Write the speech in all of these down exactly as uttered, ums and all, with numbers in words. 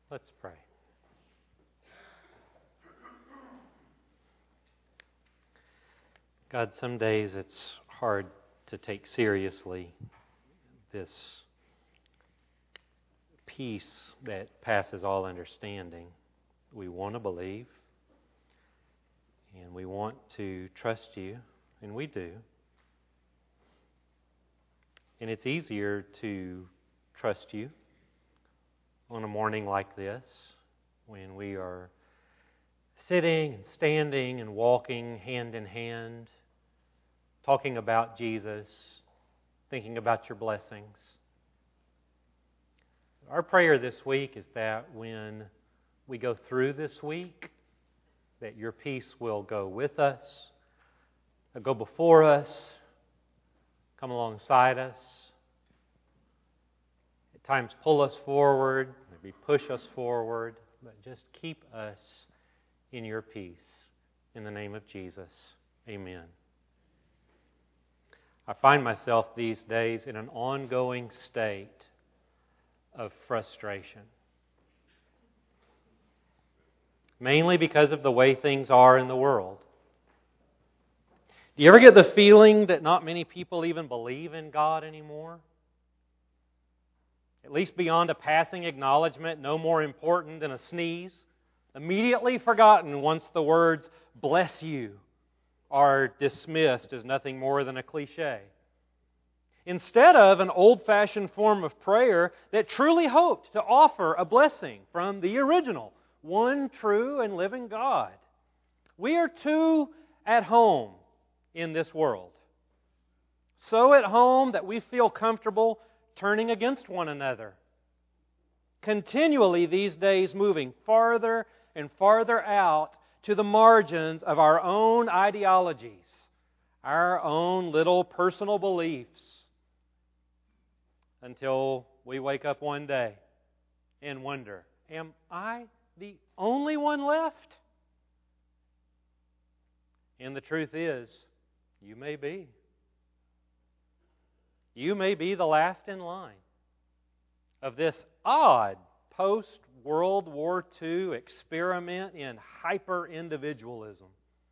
Let's pray. God, some days it's hard to take seriously this peace that passes all understanding. We want to believe, and we want to trust you, and we do. And it's easier to trust you on a morning like this, when we are sitting and standing and walking hand in hand, talking about Jesus, thinking about your blessings. Our prayer this week is that when we go through this week, that your peace will go with us, go before us, come alongside us, at times pull us forward, maybe push us forward, but just keep us in your peace. In the name of Jesus, amen. I find myself these days in an ongoing state of frustration. Mainly because of the way things are in the world. Do you ever get the feeling that not many people even believe in God anymore? At least beyond a passing acknowledgement, no more important than a sneeze. Immediately forgotten once the words, "bless you," are dismissed as nothing more than a cliche. Instead of an old-fashioned form of prayer that truly hoped to offer a blessing from the original, one true and living God. We are too at home in this world. So at home that we feel comfortable turning against one another. Continually these days moving farther and farther out to the margins of our own ideologies, our own little personal beliefs, until we wake up one day and wonder, am I the only one left? And the truth is, you may be. You may be the last in line of this odd post-World War Two experiment in hyper-individualism.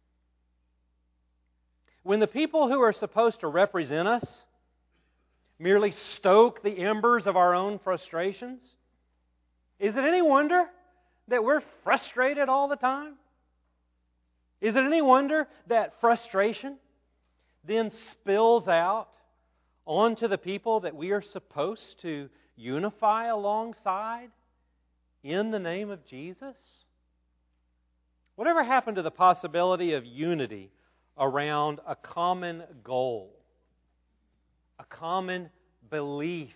When the people who are supposed to represent us merely stoke the embers of our own frustrations, is it any wonder that we're frustrated all the time? Is it any wonder that frustration then spills out onto the people that we are supposed to unify alongside in the name of Jesus? Whatever happened to the possibility of unity around a common goal, a common belief,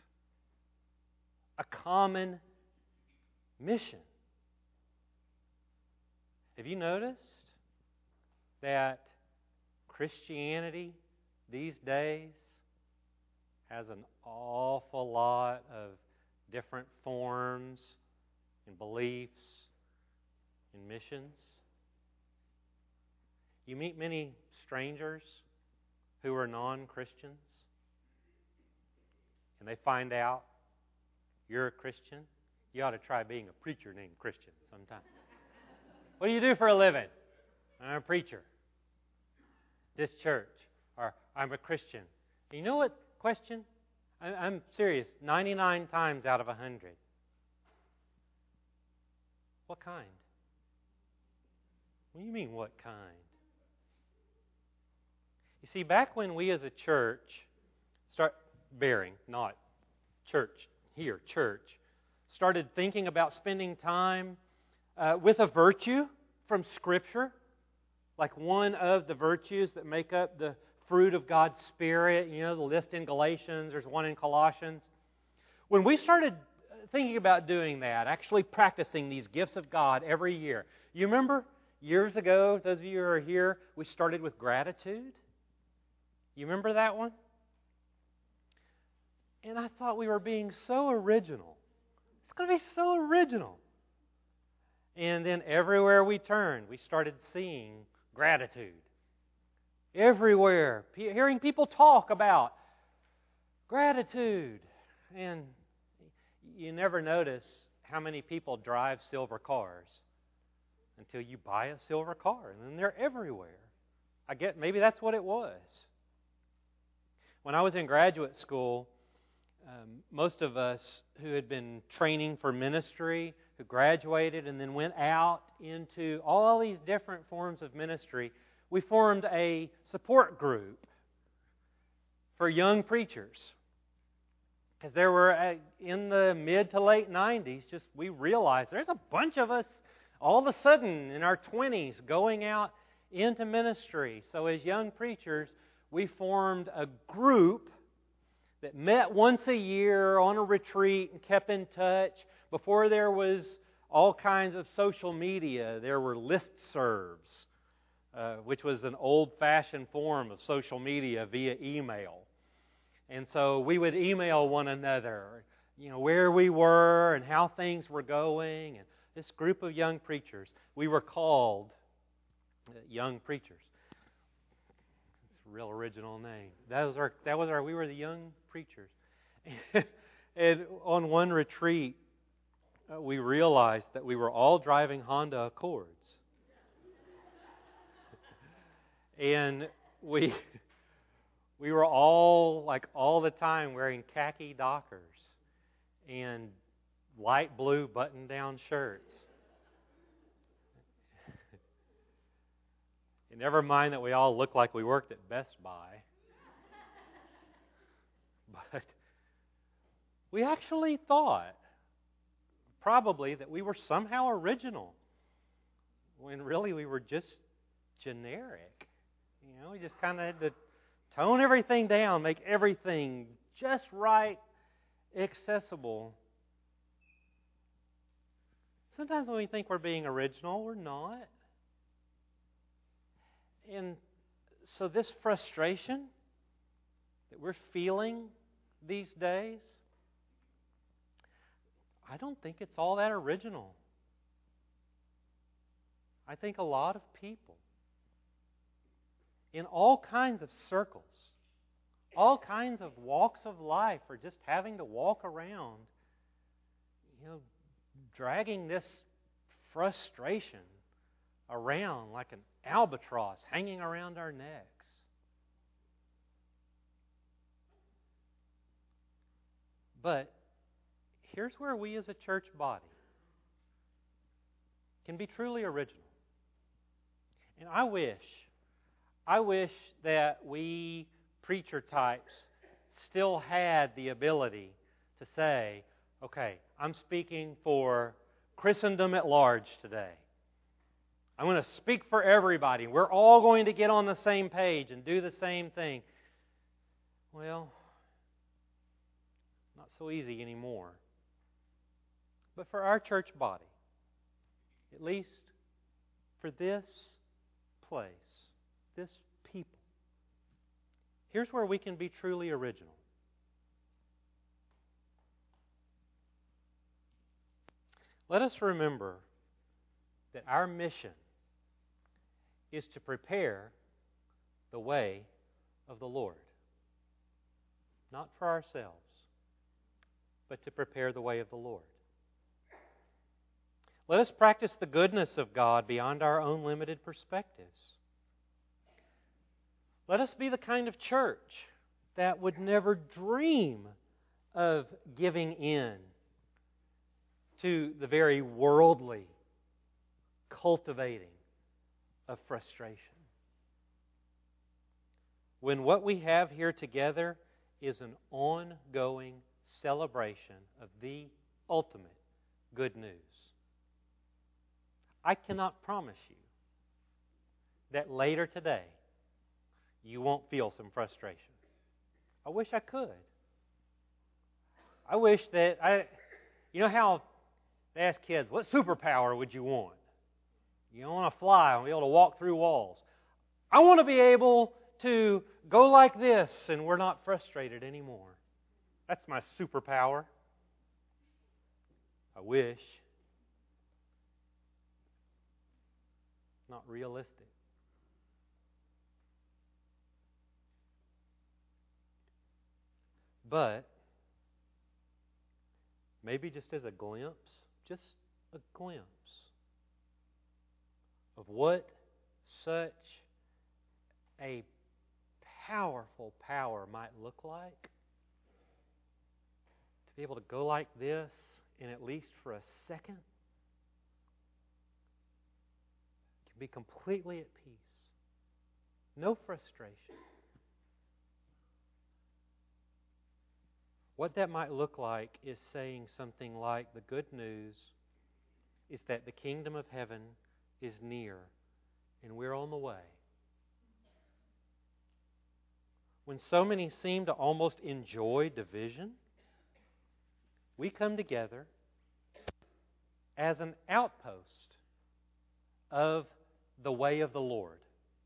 a common mission? Have you noticed that Christianity these days has an awful lot of different forms and beliefs and missions? You meet many strangers who are non-Christians, and they find out you're a Christian. You ought to try being a preacher named Christian sometime. What do you do for a living? I'm a preacher. This church. Or I'm a Christian. And you know what question? I'm serious. ninety-nine times out of one hundred. What kind? What do you mean, what kind? You see, back when we as a church start bearing, not church here, church, started thinking about spending time uh, with a virtue from Scripture, like one of the virtues that make up the fruit of God's Spirit. You know, the list in Galatians, there's one in Colossians. When we started thinking about doing that, actually practicing these gifts of God every year, you remember years ago, those of you who are here, we started with gratitude. You remember that one? And I thought we were being so original. It's going to be so original. And then everywhere we turned, we started seeing gratitude. Everywhere. Hearing people talk about gratitude. And you never notice how many people drive silver cars until you buy a silver car, and then they're everywhere. I get maybe that's what it was. When I was in graduate school, um, most of us who had been training for ministry, who graduated and then went out into all these different forms of ministry, we formed a support group for young preachers. Because there were, uh, in the mid to late nineties, just we realized there's a bunch of us all of a sudden in our twenties going out into ministry. So as young preachers, we formed a group that met once a year on a retreat and kept in touch. Before there was all kinds of social media, there were listservs, uh, which was an old-fashioned form of social media via email. And so we would email one another, you know, where we were and how things were going. And this group of young preachers, we were called uh, Young Preachers. It's a real original name. That was our. That was our. We were the Young Preachers. And on one retreat, uh, we realized that we were all driving Honda Accords, and we. We were all, like all the time, wearing khaki Dockers and light blue button-down shirts. And never mind that we all looked like we worked at Best Buy. But we actually thought, probably, that we were somehow original, when really we were just generic. You know, we just kind of had to tone everything down, make everything just right, accessible. Sometimes when we think we're being original, we're not. And so this frustration that we're feeling these days, I don't think it's all that original. I think a lot of people in all kinds of circles, all kinds of walks of life, are just having to walk around, you know, dragging this frustration around like an albatross hanging around our necks. But here's where we as a church body can be truly original. And I wish I wish that we preacher types still had the ability to say, okay, I'm speaking for Christendom at large today. I'm going to speak for everybody. We're all going to get on the same page and do the same thing. Well, not so easy anymore. But for our church body, at least for this place, this people, here's where we can be truly original. Let us remember that our mission is to prepare the way of the Lord. Not for ourselves, but to prepare the way of the Lord. Let us practice the goodness of God beyond our own limited perspectives. Let us be the kind of church that would never dream of giving in to the very worldly cultivating of frustration. When what we have here together is an ongoing celebration of the ultimate good news. I cannot promise you that later today you won't feel some frustration. I wish I could. I wish that I, you know how they ask kids, what superpower would you want? You don't want to fly, I want to be able to walk through walls. I want to be able to go like this and we're not frustrated anymore. That's my superpower. I wish. Not realistic. But maybe just as a glimpse just a glimpse of what such a powerful power might look like. To be able to go like this, and at least for a second, can be completely at peace. No frustration. What that might look like is saying something like, the good news is that the kingdom of heaven is near, and we're on the way. When so many seem to almost enjoy division, we come together as an outpost of the way of the Lord.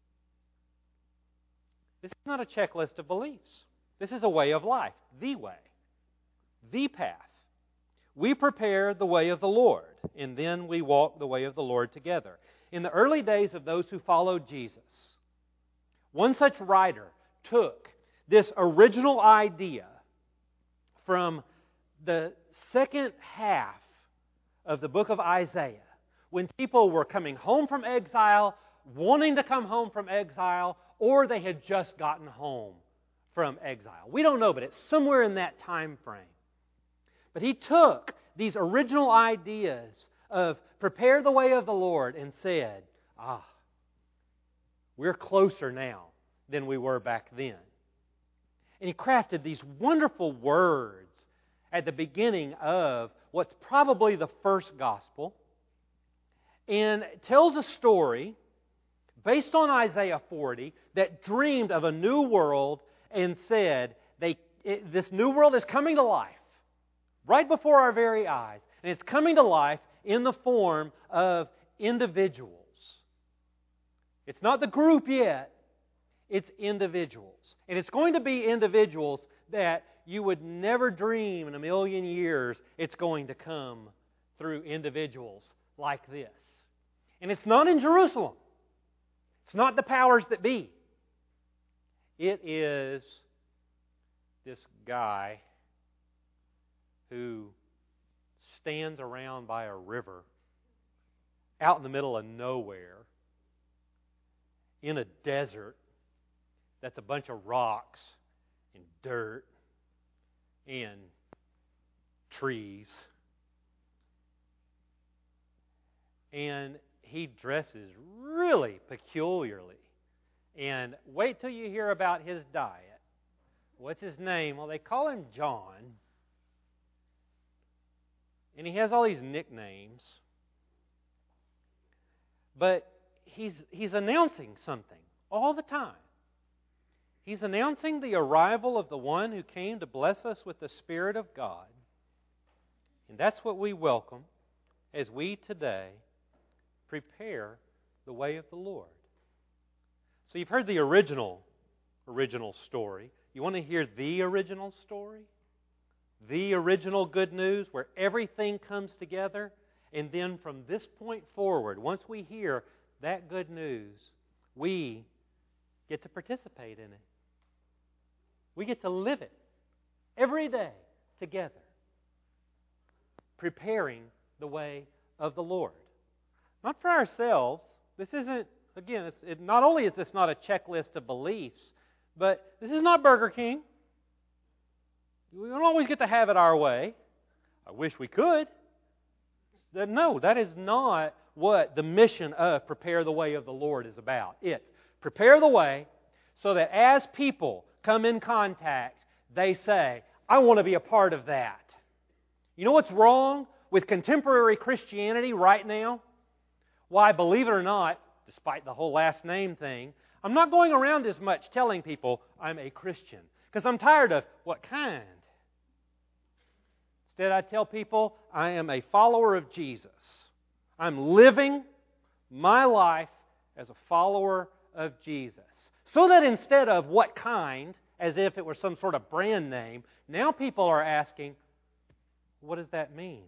This is not a checklist of beliefs. This is a way of life, the way, the path. We prepare the way of the Lord, and then we walk the way of the Lord together. In the early days of those who followed Jesus, one such writer took this original idea from the second half of the book of Isaiah, when people were coming home from exile, wanting to come home from exile, or they had just gotten home from exile. We don't know, but it's somewhere in that time frame. But he took these original ideas of prepare the way of the Lord and said, ah, we're closer now than we were back then. And he crafted these wonderful words at the beginning of what's probably the first gospel, and tells a story based on Isaiah forty that dreamed of a new world and said, they, it, this new world is coming to life right before our very eyes. And it's coming to life in the form of individuals. It's not the group yet. It's individuals. And it's going to be individuals that you would never dream in a million years it's going to come through individuals like this. And it's not in Jerusalem. It's not the powers that be. It is this guy who stands around by a river out in the middle of nowhere in a desert that's a bunch of rocks and dirt and trees. And he dresses really peculiarly. And wait till you hear about his diet. What's his name? Well, they call him John. And he has all these nicknames. But he's he's announcing something all the time. He's announcing the arrival of the one who came to bless us with the Spirit of God. And that's what we welcome as we today prepare the way of the Lord. So you've heard the original, original story. You want to hear the original story? The original good news where everything comes together? And then from this point forward, once we hear that good news, we get to participate in it. We get to live it every day together, preparing the way of the Lord. Not for ourselves. This isn't, again, it's, it, not only is this not a checklist of beliefs, but this is not Burger King. We don't always get to have it our way. I wish we could. No, that is not what the mission of Prepare the Way of the Lord is about. It's prepare the way so that as people come in contact, they say, I want to be a part of that. You know what's wrong with contemporary Christianity right now? Why, believe it or not, despite the whole last name thing, I'm not going around as much telling people I'm a Christian, because I'm tired of what kind. Instead, I tell people I am a follower of Jesus. I'm living my life as a follower of Jesus. So that instead of what kind, as if it were some sort of brand name, now people are asking, what does that mean?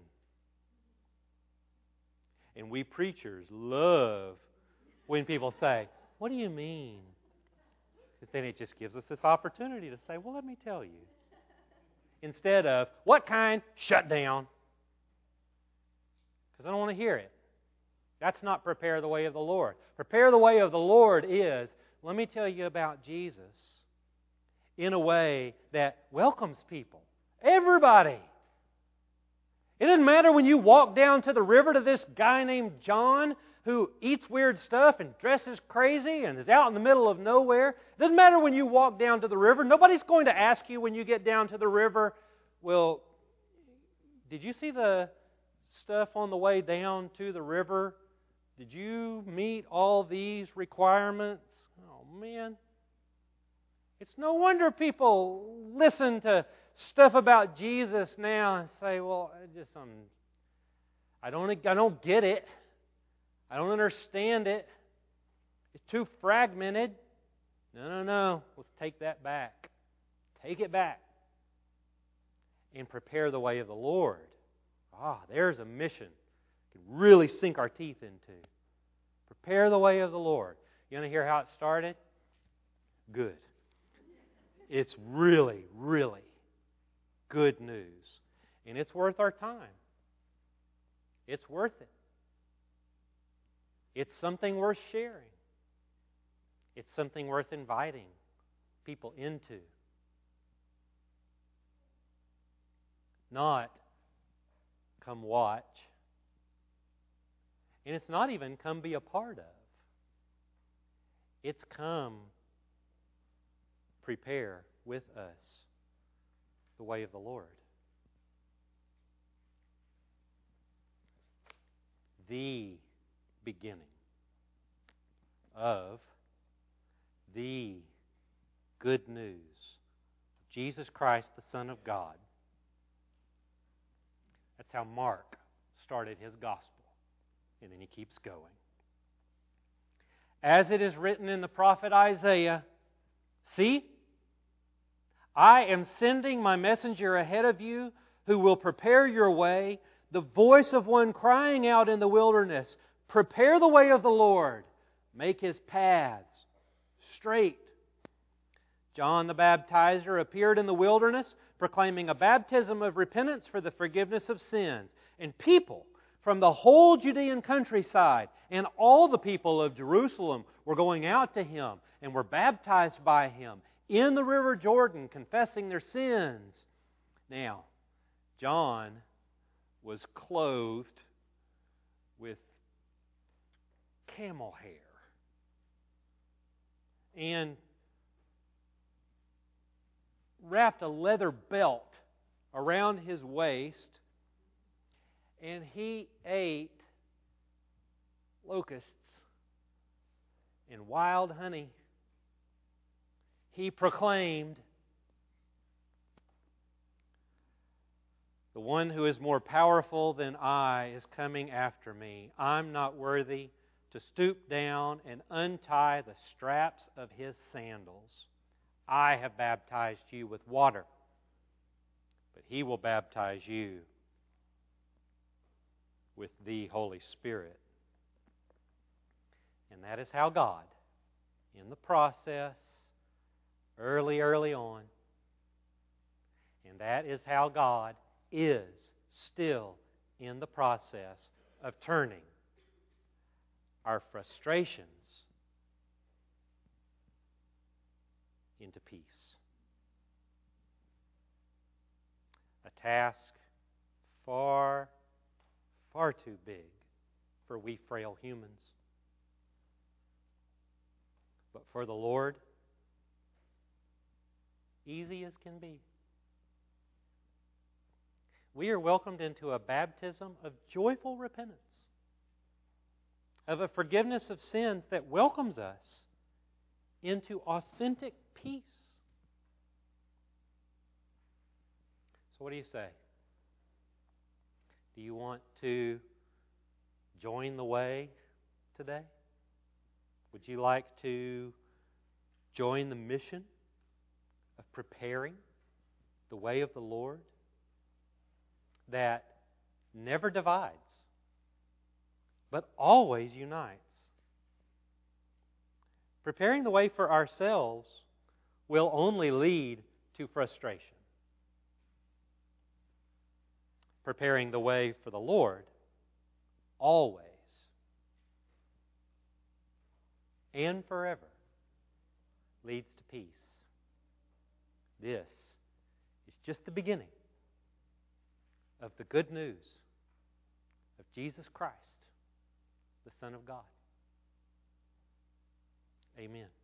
And we preachers love when people say, what do you mean? Because then it just gives us this opportunity to say, well, let me tell you. Instead of, what kind? Shut down. because I don't want to hear it. That's not prepare the way of the Lord. Prepare the way of the Lord is, let me tell you about Jesus in a way that welcomes people. Everybody. It doesn't matter when you walk down to the river to this guy named John who eats weird stuff and dresses crazy and is out in the middle of nowhere. It doesn't matter when you walk down to the river. Nobody's going to ask you when you get down to the river, well, did you see the stuff on the way down to the river? Did you meet all these requirements? Oh, man. It's no wonder people listen to stuff about Jesus now and say, well, I just um, I don't I don't get it. I don't understand it. It's too fragmented. No, no, no. Let's take that back. Take it back. And prepare the way of the Lord. Ah, there's a mission we can really sink our teeth into. Prepare the way of the Lord. You want to hear how it started? Good. It's really, really good news. And it's worth our time. It's worth it. It's something worth sharing. It's something worth inviting people into. Not come watch. And it's not even come be a part of. It's come prepare with us the way of the Lord. The beginning of the good news. Jesus Christ, the Son of God. That's how Mark started his gospel. And then he keeps going. As it is written in the prophet Isaiah, see, I am sending my messenger ahead of you who will prepare your way, the voice of one crying out in the wilderness, prepare the way of the Lord, make His paths straight. John the Baptizer appeared in the wilderness, proclaiming a baptism of repentance for the forgiveness of sins. And people from the whole Judean countryside and all the people of Jerusalem were going out to Him and were baptized by Him in the river Jordan, confessing their sins. Now, John was clothed with camel hair and wrapped a leather belt around his waist, and he ate locusts and wild honey. He proclaimed, the one who is more powerful than I is coming after me. I'm not worthy to stoop down and untie the straps of His sandals. I have baptized you with water, but He will baptize you with the Holy Spirit. And that is how God, in the process, early, early on, and that is how God is still in the process of turning our frustrations into peace. A task far, far too big for we frail humans. But for the Lord, easy as can be. We are welcomed into a baptism of joyful repentance, of a forgiveness of sins that welcomes us into authentic peace. So what do you say? Do you want to join the way today? Would you like to join the mission of preparing the way of the Lord that never divides, but always unites? Preparing the way for ourselves will only lead to frustration. Preparing the way for the Lord always and forever leads to peace. This is just the beginning of the good news of Jesus Christ, the Son of God. Amen.